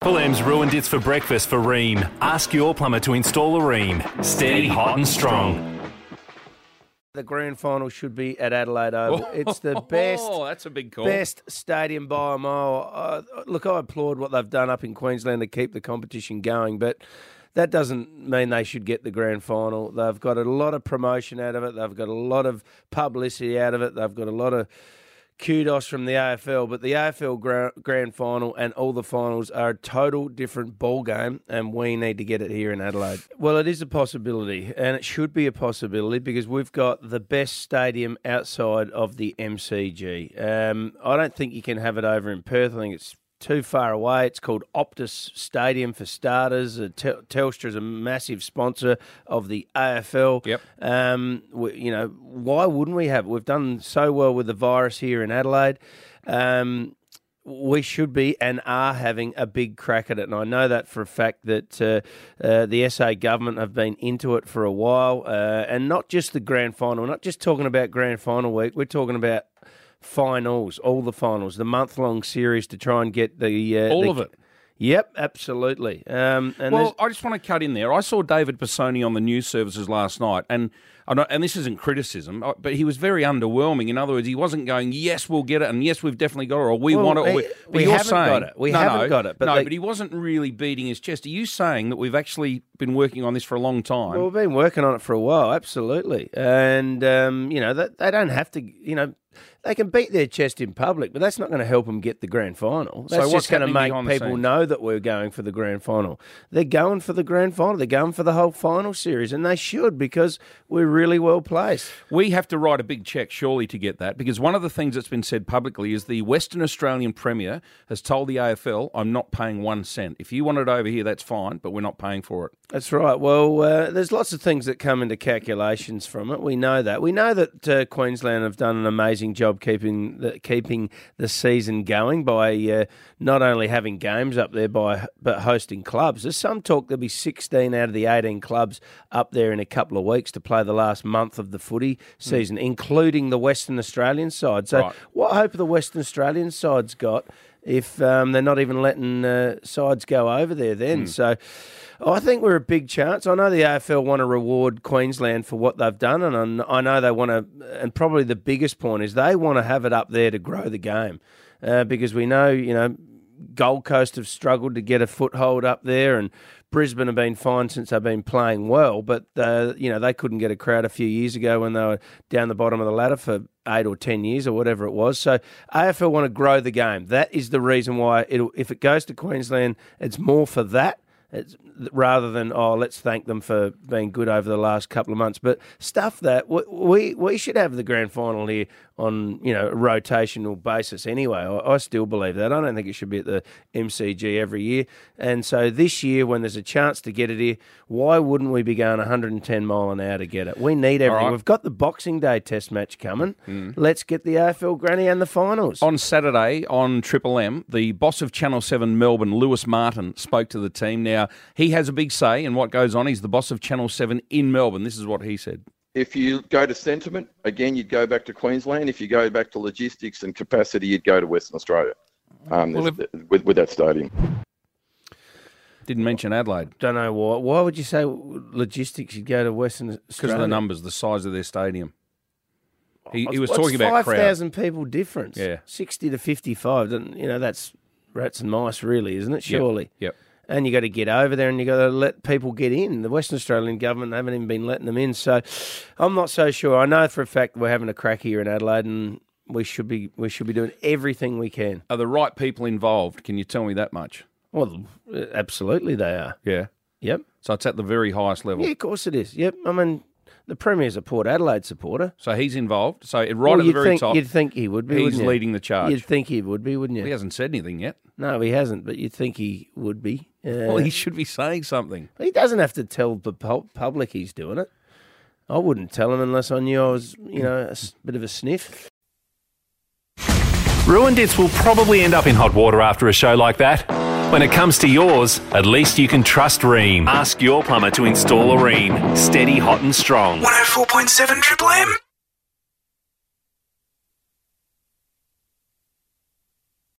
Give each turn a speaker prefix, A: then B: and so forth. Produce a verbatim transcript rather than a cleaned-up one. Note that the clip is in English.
A: Triple M's ruined its for breakfast for Rheem. Ask your plumber to install a Rheem. Steady, hot and strong.
B: The grand final should be at Adelaide Oval. It's the best,
C: Oh, that's a big call.
B: best stadium by a mile. Uh, look, I applaud what they've done up in Queensland to keep the competition going, but that doesn't mean they should get the grand final. They've got a lot of promotion out of it. They've got a lot of publicity out of it. They've got a lot of kudos from the A F L, but the A F L grand, grand final and all the finals are a total different ball game, and we need to get it here in Adelaide. Well, it is a possibility, and it should be a possibility because we've got the best stadium outside of the M C G. Um, I don't think you can have it over in Perth. I think it's too far away. It's called Optus Stadium for starters. Uh, Tel- Telstra is a massive sponsor of the A F L.
C: Yep.
B: Um, we, you know, why wouldn't we have it? We've done so well with the virus here in Adelaide. Um, we should be and are having a big crack at it. And I know that for a fact that uh, uh, the S A government have been into it for a while. Uh, and not just the grand final, not just talking about grand final week. We're talking about finals, all the finals, the month-long series to try and get the... Uh,
C: All
B: the,
C: of it.
B: Yep, absolutely. Um, and
C: Well, I just want to cut in there. I saw David Pisoni on the news services last night, and I don't- and this isn't criticism, but he was very underwhelming. In other words, he wasn't going, yes, we'll get it, and yes, we've definitely got it, or we
B: Well,
C: want it. Or
B: we-
C: we, but
B: we
C: you're
B: haven't
C: saying,
B: got it. We
C: no,
B: haven't
C: no,
B: got it, but
C: no,
B: they-
C: but he wasn't really beating his chest. Are you saying that we've actually been working on this for a long time?
B: Well, we've been working on it for a while, absolutely. And, um, you know, that, they don't have to, you know... They can beat their chest in public, but that's not going to help them get the grand final. That's
C: So what's
B: just going to
C: happening
B: make
C: behind the
B: people
C: scenes?
B: know that we're going for the grand final. They're going for the grand final. They're going for the whole final series, and they should because we're really well placed.
C: We have to write a big cheque, surely, to get that, because one of the things that's been said publicly is the Western Australian Premier has told the A F L, I'm not paying one cent. If you want it over here, that's fine, but we're not paying for it.
B: That's right. Well, uh, there's lots of things that come into calculations from it. We know that. We know that uh, Queensland have done an amazing job keeping the, keeping the season going by uh, not only having games up there, by but hosting clubs. There's some talk there'll be sixteen out of the eighteen clubs up there in a couple of weeks to play the last month of the footy season, mm. including the Western Australian side. So
C: Right.
B: what hope have the Western Australian side's got if um, they're not even letting uh, sides go over there then? Mm. So I think we're a big chance. I know the A F L want to reward Queensland for what they've done, and I know they want to, and probably the biggest point is they want to have it up there to grow the game, uh, because we know, you know, Gold Coast have struggled to get a foothold up there, and Brisbane have been fine since they've been playing well, but, uh, you know, they couldn't get a crowd a few years ago when they were down the bottom of the ladder for eight or ten years or whatever it was. So A F L want to grow the game. That is the reason why, it'll, if it goes to Queensland, it's more for that. It's, rather than, oh, let's thank them for being good over the last couple of months. But stuff that we we should have the grand final here on, you know, a rotational basis anyway. I, I still believe that. I don't think it should be at the M C G every year. And so this year, when there's a chance to get it here, why wouldn't we be going one hundred ten mile an hour to get it? We need everything.
C: Right.
B: We've got the Boxing Day test match coming. Mm. Let's get the A F L granny and the finals.
C: On Saturday on Triple M, the boss of Channel seven Melbourne, Lewis Martin, spoke to the team. Now, he has a big say in what goes on. He's the boss of Channel seven in Melbourne. This is what he said.
D: If you go to sentiment, again, you'd go back to Queensland. If you go back to logistics and capacity, you'd go to Western Australia um,
C: well, if,
D: with, with that stadium.
C: Didn't mention Adelaide.
B: Don't know why. Why would you say logistics you'd go to Western Australia?
C: Because of the numbers, the size of their stadium. He, he was
B: What's
C: talking about crowd.
B: five thousand people difference.
C: Yeah.
B: sixty to fifty-five. You know, that's rats and mice, really, isn't it? Surely.
C: Yep. yep.
B: And you got to get over there and you got to let people get in. The Western Australian government haven't even been letting them in. So I'm not so sure. I know for a fact we're having a crack here in Adelaide, and we should be we should be doing everything we can.
C: Are the right people involved? Can you tell me that much?
B: Well, absolutely they are.
C: Yeah.
B: Yep.
C: So it's at the very highest level.
B: Yeah, of course it is. Yep. I mean, the Premier's a Port Adelaide supporter.
C: So he's involved. So right
B: well,
C: at the
B: you'd
C: very
B: think,
C: top,
B: you'd think he would be.
C: he's
B: wouldn't you?
C: leading the charge.
B: You'd think he would be, wouldn't you?
C: He hasn't said anything yet.
B: No, he hasn't, but you'd think he would be. Uh,
C: Well, he should be saying something.
B: He doesn't have to tell the pu- public he's doing it. I wouldn't tell him unless I knew I was, you know, a s- bit of a sniff.
A: Ruined Its will probably end up in hot water after a show like that. When it comes to yours, at least you can trust Rheem. Ask your plumber to install a Rheem. Steady, hot and strong.
E: one oh four point seven Triple M.